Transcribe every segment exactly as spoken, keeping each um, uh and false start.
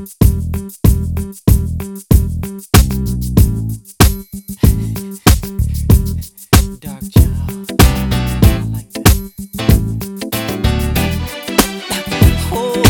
Dark child, I like that. Oh,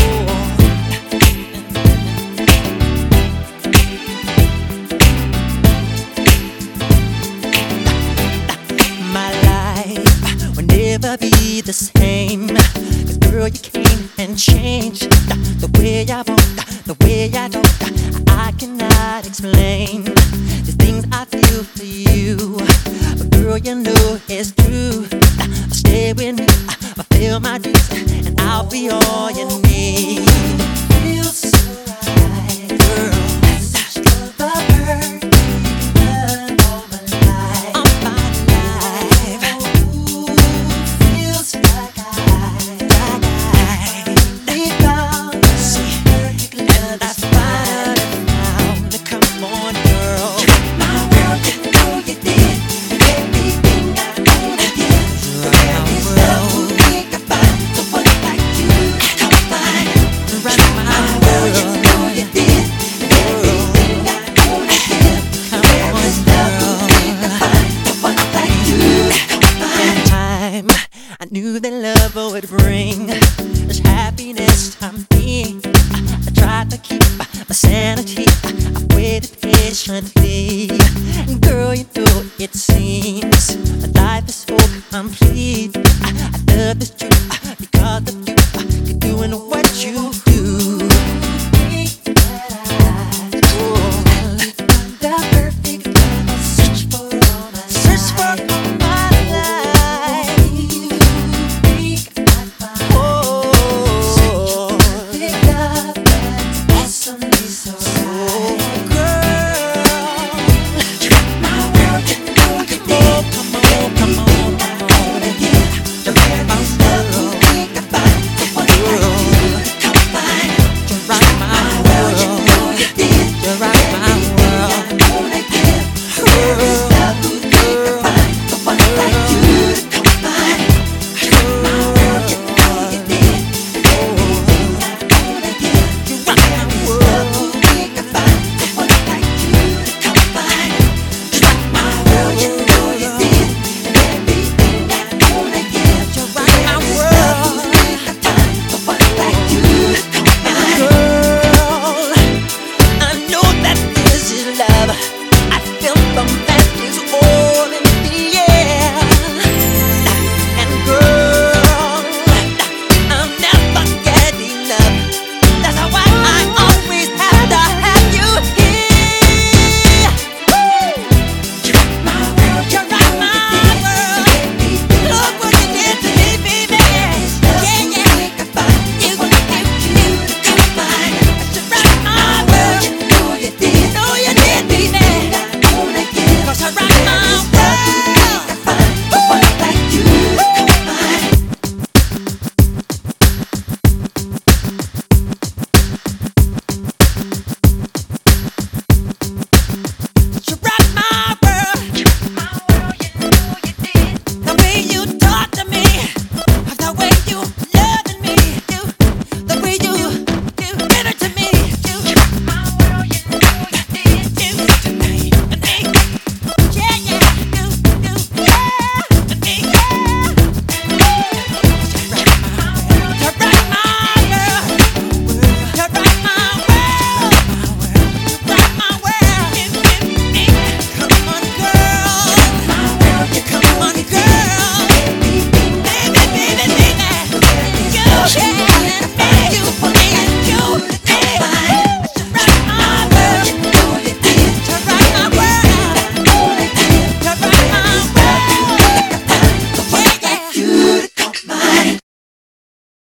my life will never be the same. 'Cause girl, you came and changed the way I want, the way I don't. I cannot explain the things I feel for you, but girl, you know it's true. Stay with me, fulfill my dreams, and I'll be all you need. Feels so right, girl. That's the bird all my life. All my life. Ooh, feels like I, like I, they found us perfectly, and I found it now. Come on, girl. My world, you know you did everything I wanna give. There is nothing we can find, so one like you come find. Right, my world, you know you did everything I wanna give. There is nothing we can find, so one like you come find. Time I knew that love would bring this happiness to me. I tried to keep my sanity. I waited patiently.